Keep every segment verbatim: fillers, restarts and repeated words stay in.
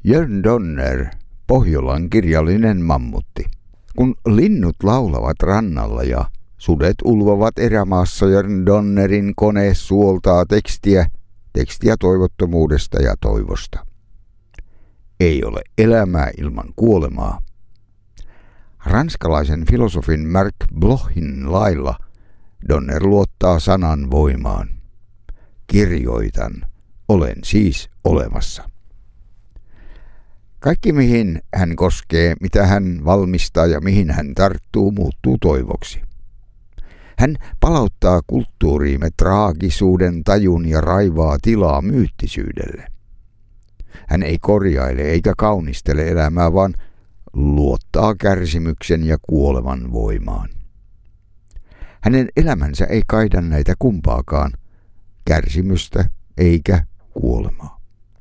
Jörn Donner, Pohjolan kirjallinen mammutti. Kun linnut laulavat rannalla ja sudet ulvovat erämaassa, Jörn Donnerin kone suoltaa tekstiä, tekstiä toivottomuudesta ja toivosta. Ei ole elämää ilman kuolemaa. Ranskalaisen filosofin Marc Blochin lailla Donner luottaa sanan voimaan. Kirjoitan, olen siis olemassa. Kaikki mihin hän koskee, mitä hän valmistaa ja mihin hän tarttuu, muuttuu toivoksi. Hän palauttaa kulttuuriimme traagisuuden tajun ja raivaa tilaa myyttisyydelle. Hän ei korjaile eikä kaunistele elämää, vaan luottaa kärsimyksen ja kuoleman voimaan. Hänen elämänsä ei kaida näitä kumpaakaan, kärsimystä eikä kuolemaa.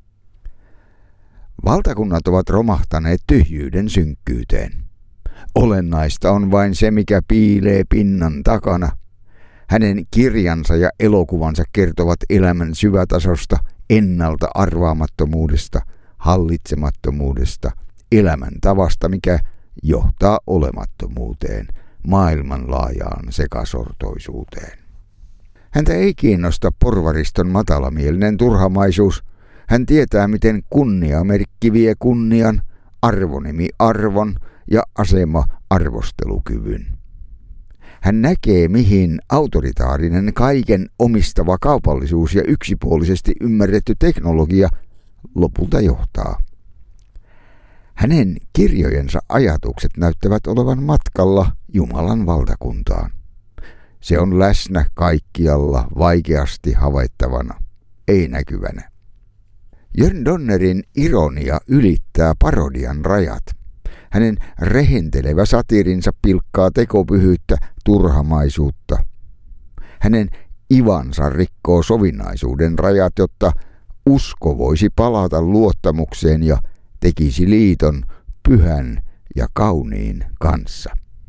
Valtakunnat ovat romahtaneet tyhjyyden synkkyyteen. Olennaista on vain se, mikä piilee pinnan takana. Hänen kirjansa ja elokuvansa kertovat elämän syvätasosta, ennalta arvaamattomuudesta, hallitsemattomuudesta, elämän tavasta, mikä johtaa olemattomuuteen, maailmanlaajaan sekasortoisuuteen. Häntä ei kiinnosta porvariston matalamielinen turhamaisuus. Hän tietää, miten kunniamerkki vie kunnian, arvonimi arvon ja asema arvostelukyvyn. Hän näkee, mihin autoritaarinen kaiken omistava kaupallisuus ja yksipuolisesti ymmärretty teknologia lopulta johtaa. Hänen kirjojensa ajatukset näyttävät olevan matkalla Jumalan valtakuntaan. Se on läsnä kaikkialla, vaikeasti havaittavana, ei näkyvänä. Jörn Donnerin ironia ylittää parodian rajat. Hänen rehentelevä satiirinsa pilkkaa tekopyhyyttä, turhamaisuutta. Hänen ivansa rikkoo sovinnaisuuden rajat, jotta usko voisi palata luottamukseen ja tekisi liiton pyhän ja kauniin kanssa.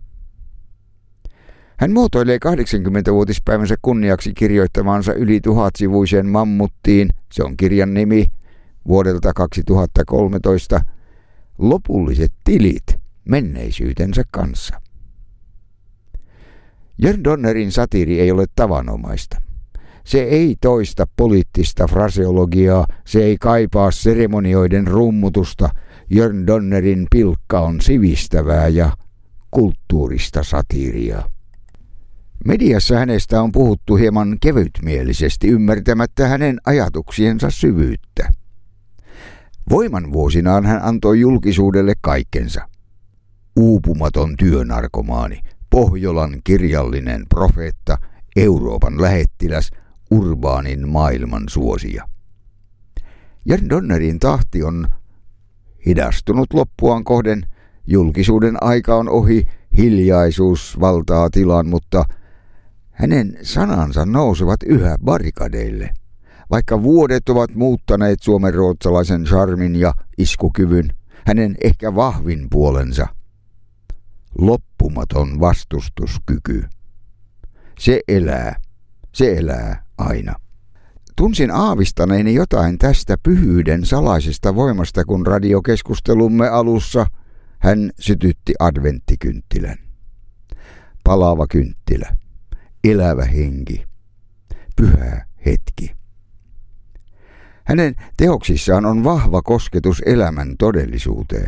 Hän muotoilee kahdeksankymmentävuotispäivänsä kunniaksi kirjoittamaansa yli tuhatsivuiseen mammuttiin, se on kirjan nimi, vuodelta kaksituhattakolmetoista, lopulliset tilit menneisyytensä kanssa. Jörn Donnerin satiiri ei ole tavanomaista. Se ei toista poliittista fraseologiaa, se ei kaipaa seremonioiden rummutusta. Jörn Donnerin pilkka on sivistävää ja kulttuurista satiiria. Mediassa hänestä on puhuttu hieman kevytmielisesti, ymmärtämättä hänen ajatuksiensa syvyyttä. Voiman vuosinaan hän antoi julkisuudelle kaikkensa. Uupumaton työnarkomaani, Pohjolan kirjallinen profeetta, Euroopan lähettiläs, urbaanin maailman suosija. Jörn Donnerin tahti on hidastunut loppuaan kohden, julkisuuden aika on ohi, hiljaisuus valtaa tilan, mutta hänen sanansa nousevat yhä barrikadeille. Vaikka vuodet ovat muuttaneet suomen ruotsalaisen charmin ja iskukyvyn, hänen ehkä vahvin puolensa, loppumaton vastustuskyky. Se elää, se elää aina. Tunsin aavistaneeni jotain tästä pyhyyden salaisesta voimasta, kun radiokeskustelumme alussa hän sytytti adventtikynttilän. Palava kynttilä, elävä henki, pyhä hetki. Hänen teoksissaan on vahva kosketus elämän todellisuuteen.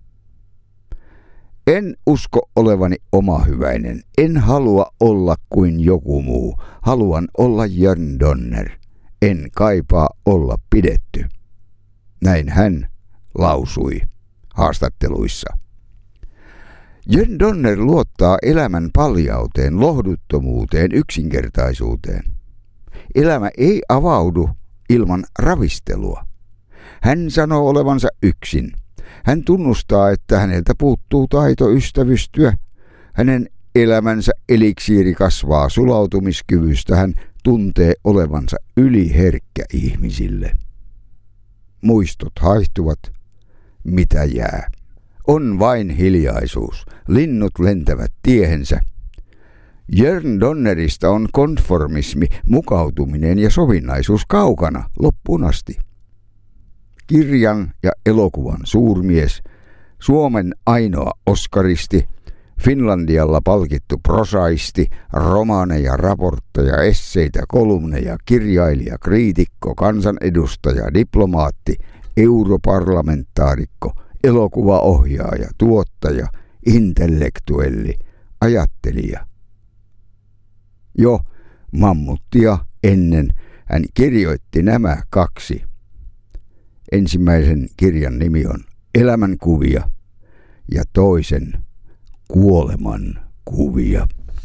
En usko olevani omahyväinen, en halua olla kuin joku muu, haluan olla Jörn Donner, en kaipaa olla pidetty. Näin hän lausui haastatteluissa. Jörn Donner luottaa elämän paljauteen, lohduttomuuteen, yksinkertaisuuteen. Elämä ei avaudu ilman ravistelua. Hän sanoo olevansa yksin. Hän tunnustaa, että häneltä puuttuu taito ystävystyä. Hänen elämänsä eliksiiri kasvaa sulautumiskyvystä. Hän tuntee olevansa yliherkkä ihmisille. Muistot haihtuvat. Mitä jää? On vain hiljaisuus. Linnut lentävät tiehensä. Jörn Donnerista on konformismi, mukautuminen ja sovinnaisuus kaukana loppuun asti. kirjan ja elokuvan suurmies, Suomen ainoa oskaristi, Finlandialla palkittu prosaisti, romaaneja, raportteja, esseitä, kolumneja, kirjailija, kriitikko, kansanedustaja, diplomaatti, europarlamentaarikko, elokuvaohjaaja, tuottaja, intellektuelli, ajattelija. Jo Mammuttia ennen hän kirjoitti nämä kaksi. Ensimmäisen kirjan nimi on Elämänkuvia ja toisen Kuoleman kuvia.